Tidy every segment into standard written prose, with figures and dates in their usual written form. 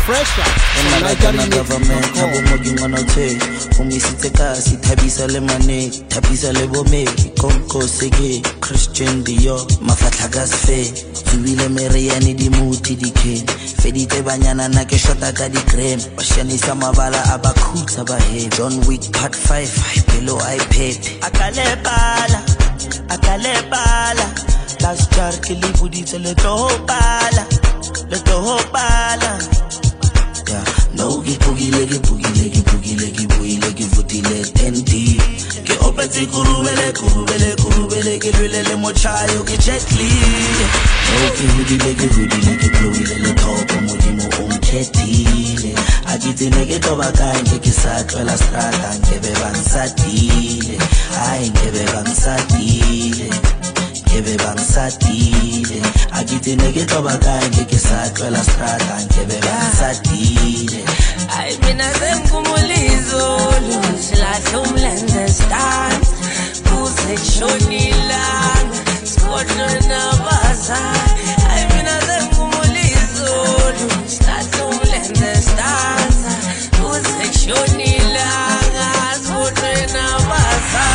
Fresh out from government habo mo ke ngwana tse o misitse ka si thabisa le mane thabisa le bome konko sege Christian Dior mafatla ka sfe tsubile meriane di muti di ken fedite banyana na ke shota ka di gram bashanisa mabala abakhutsa ba he John Wick part 5 below iPad akalepala last jar ke le buditse le tlohopala yeah no ke pugile ke buile ke futile tendi ke opetse kurubele ke lwele mochayo ke jetli no ke hudile ke blowile le top modimo o mkhetile akitsene ke toba kanje ke sa tlwela strata nkebe bangsatile ai nkebe bangsatile akitsene ke toba kanje ke sa tlwela strata nkebe bangsatile ai mina zemkumulizolo silahle umlenze stand kuze shonilanga skodlo nabaza ai mina zemkumulizolo silahle umlenze stand kuze shonilanga skodlo nabaza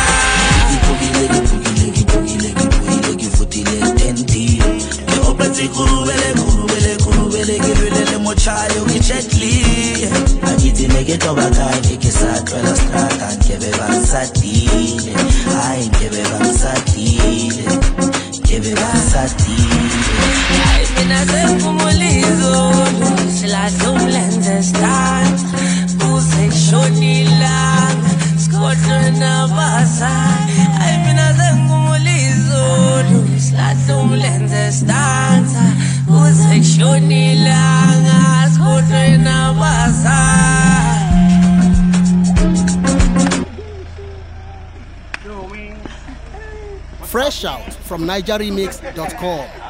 kurubele ke lwele mochayo ke jetli akitsene ke toba kanje ke sa tlwela strata nkebe bangsatile ai nkebe bangsatile ai mina zemkumulizolo silahle umlenze stand kuze shonilanga skodlo nabaza ai mina zemkumulizolo silahle umlenze stand kuze shonilanga skodlo nabaza. Fresh out from NigerRemix.com.